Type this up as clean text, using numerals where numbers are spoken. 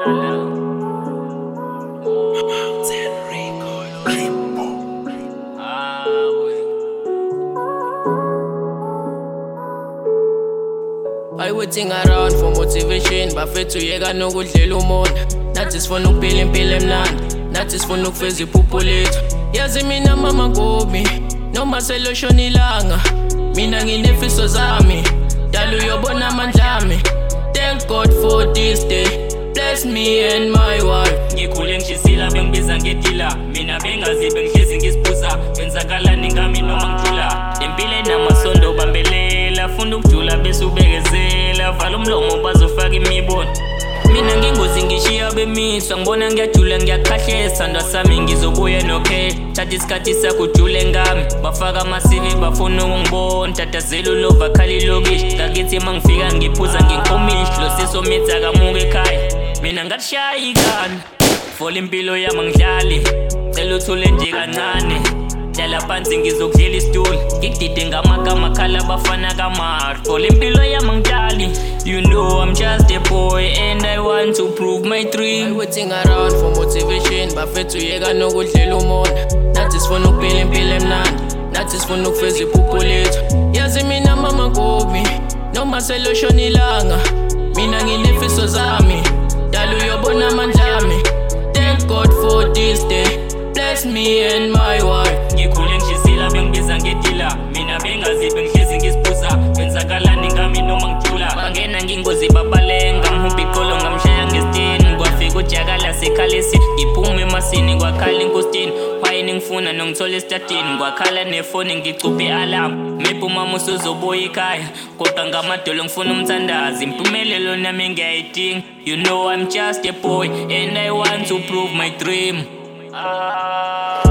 I waiting around for motivation, bafethu yeka nokudlela umona. Nathi sifuna ukuphila impilo emnandi, nathi sifuna ukufeza iphupho lethu. Yazi mina mama Ngobi, noma seloshona ilanga, mina nginefiso zami, dala uyobona amandla ami. Thank God for this day, bless me and my wife. Ngikhule ngishisila bengibiza ngedila, mina bengazi bengihlezi ngisiphuza. Kwenzakalani ngami noma ngijula, impilo enamasondo bambelela, funda ukujula bese ubekezela. Vala umlomo bazofaka imibono, mina ngingozi ngishiya bemiswa. Ngibona ngiyajula ngiyakhahlesa, sandwa sami ngizobuya nokhe. Thatha isikhathi sakho ujule ngami, bafaka amasivi bafuna ukungibona. Tatazela ulova khala ilokishi, ngakithi mangifika ngiphuza nginkomishi. Lo sisomitha kamuke ekhaya, mina ngatshaya ikani. Fola impilo yami angidlali, cela uthule nje kancane. Dlala phansi ngizokudlela isitool, ngikudide ngamagama khala abafana kamari. Fola impilo yami angidlali, you know I'm just a boy and I want to prove my dream. I waiting around for motivation, bafethu yeka nokudlela umona. Nathi sifuna ukuphila impilo emnandi, nathi sifuna ukufeza iphupho lethu. Yazi mina mama Ngobi, noma seloshona ilanga, mina nginefiso zami, dala uyobona amandla ami. Thank God for this day, bless me and my wife. Ngikhule ngishisila bengibiza ngedila, mina bengazi bengihlezi ngisiphuza. Kwenzakalani ngami noma ngijula, bangena ngingozi babalenga. Ngihumba iqolo ngamshaya ngesitini, kwafika ujakala sekhalesi. Ngiphume emasini kwakhala inkostini, wayini ngifuna nongithola esitadini. Kwakhala nefoni ngicuphe i-alarm, maybe umama usuzobuya ekhaya, kodwa ngamadolo ngifuna umthandazi. Impumelelo nami ngiyayidinga, you know I'm just a boy and I want to prove my dream.